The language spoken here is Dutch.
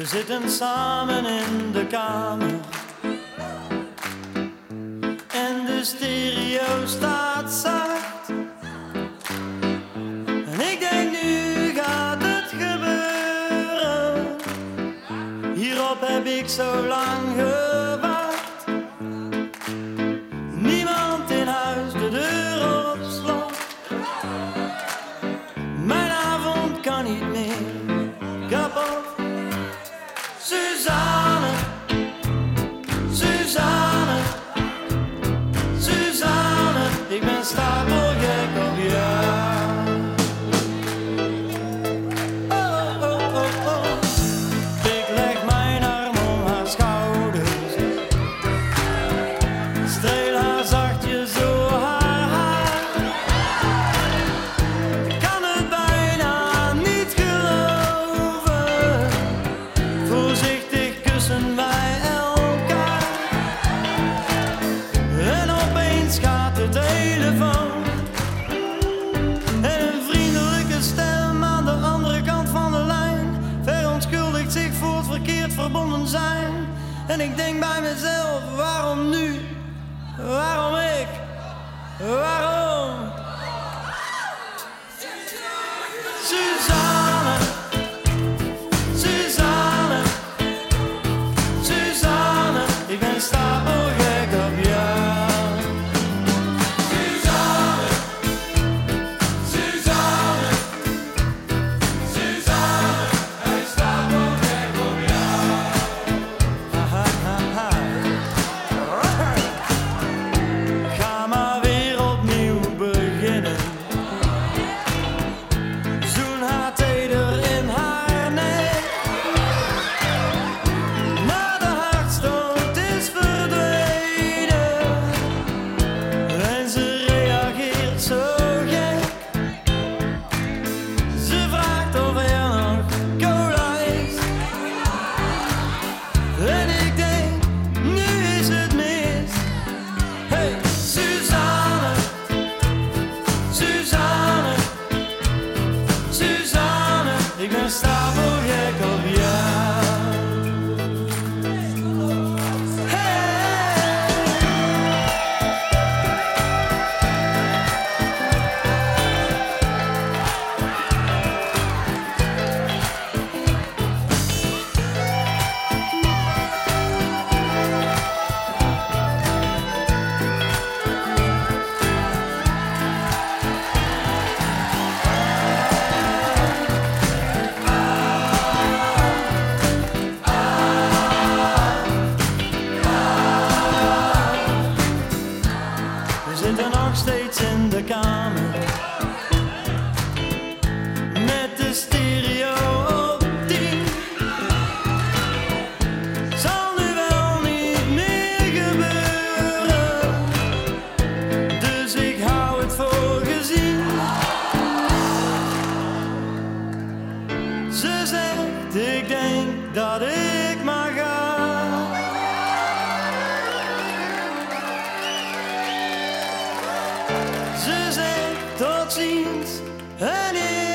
We zitten samen in de kamer en de stereo staat zacht. En ik denk, nu gaat het gebeuren. Hierop heb ik zo lang gewacht. Niemand in huis, de deur op slot. Mijn avond kan niet meer kapot. Suzanne, Suzanne, Suzanne, ik ben stapelgek op jou. Oh, oh, oh, oh. Ik leg mijn arm om haar schouders, streel haar zachtjes door haar haar. Ik kan het bijna niet geloven, voorzichtig kussen wij elkaar. En opeens gaat de telefoon en een vriendelijke stem aan de andere kant van de lijn verontschuldigt zich voor het verkeerd verbonden zijn. En ik denk bij mezelf, waarom nu? Waarom ik? Waarom? Suzanne, Suzanne, Suzanne, ik ben stapelgek op jou. Suzanne, Suzanne, Suzanne, ik ben stapelgek op jou. Ha, ha, ha, ha. Ga maar weer opnieuw beginnen. Zoen haar teder in haar nek. Maar de hartstocht is verdwenen en ze reageert zo gek. Ze vraagt of er nog cola is. En ik denk, nu is het mis. Hey, Suzanne, Suzanne, Suzanne, ik ben stapelgek op jou. We zitten nog steeds in de kamer met de stereo op 10. Zal nu wel niet meer gebeuren, dus ik hou het voor gezien. Ze zegt, ik denk dat ik maar ga. Ze zegt tot ziens en ik